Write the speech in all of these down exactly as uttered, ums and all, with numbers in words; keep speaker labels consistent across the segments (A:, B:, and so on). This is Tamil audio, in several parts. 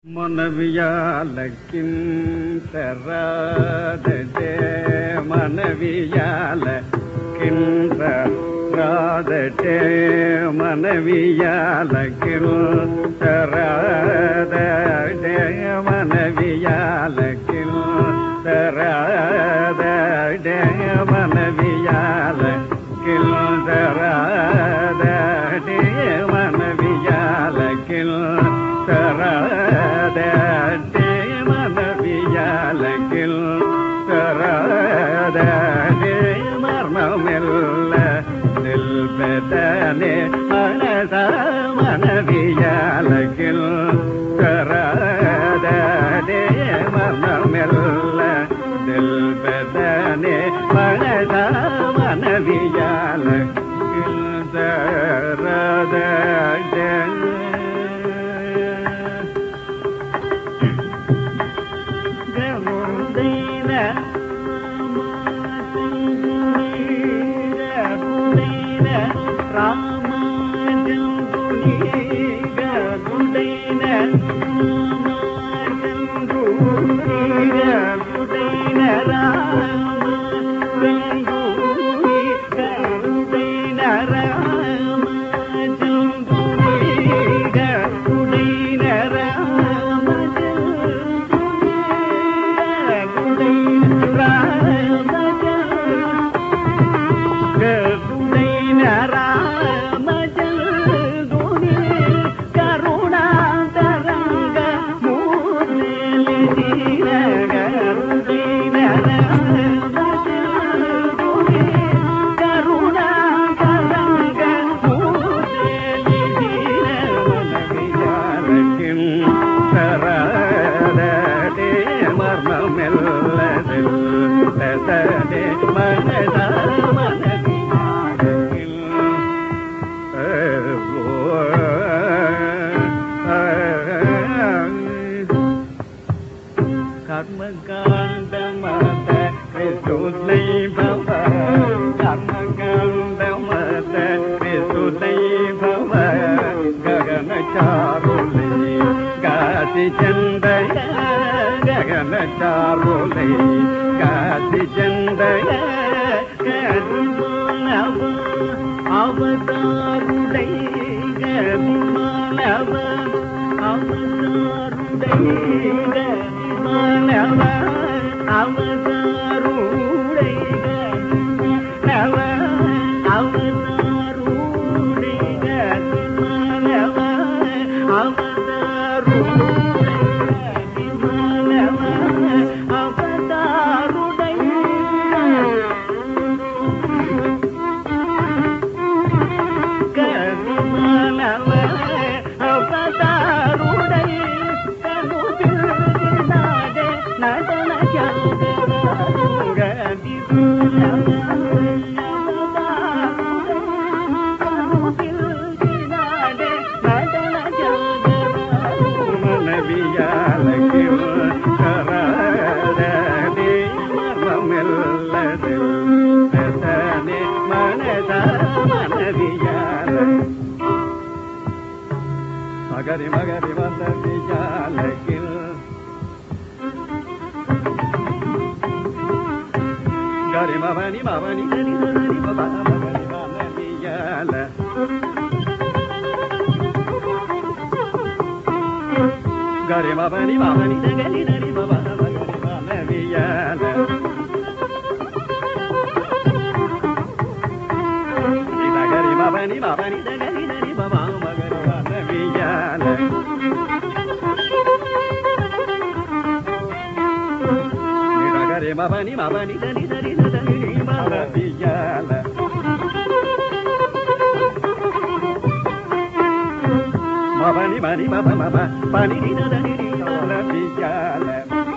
A: மனவியாலக்கின் தராதே மனவியாலக்கின் தராதே மனவியாலக்கின் தராதே மனவியாலக்கின் தராதே மனவியாலக்கின் தராதே மனவியாலக்கின் தராதே மனவியாலக்கில் தராதே மர்மமெல்ல நில்பதனே மனத மனவியாலக்கில் தராதே மர்மமெல்ல நில்பதனே மனத மனவியாலக்கில் தராதே गगनचारुले काति चंदय अवतारुले गदिमानव अवतारुले गदिमानव अवतारुले गदिमानव अवतारुले गदिमानव अवतारुले Magari magari manaviyaalakkil gari mavani mavani gari gari baba magari manaviyala gari mavani mavani gari gari baba magari manaviyala gari mavani mavani gari gari baba magari manaviyala gari mavani mavani gari gari gari manaviyala mavani mani mama mama pani ni na ni ni manaviyala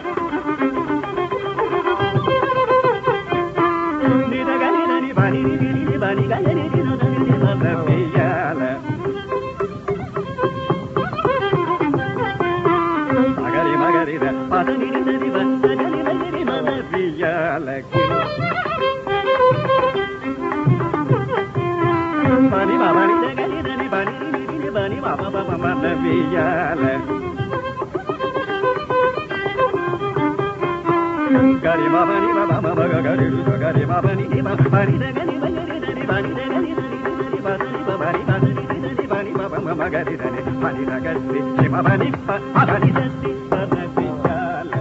A: ni da gani ni pani ni ni pani gani ni ni manaviyala magari magari da pani ni ni ni gani manaviyalakkil pani mama ni gani ni pani ni ni pani mama mama manaviyala gari ma bani ba ba ma ba gari ru gari ma bani ni ba bani da gani ba gari da ni bani da gani da ni ba da ni ba bani ba da ni bani ba ba ma gari da ni bani da gari ni ma bani ba bani da ni ba da ni jala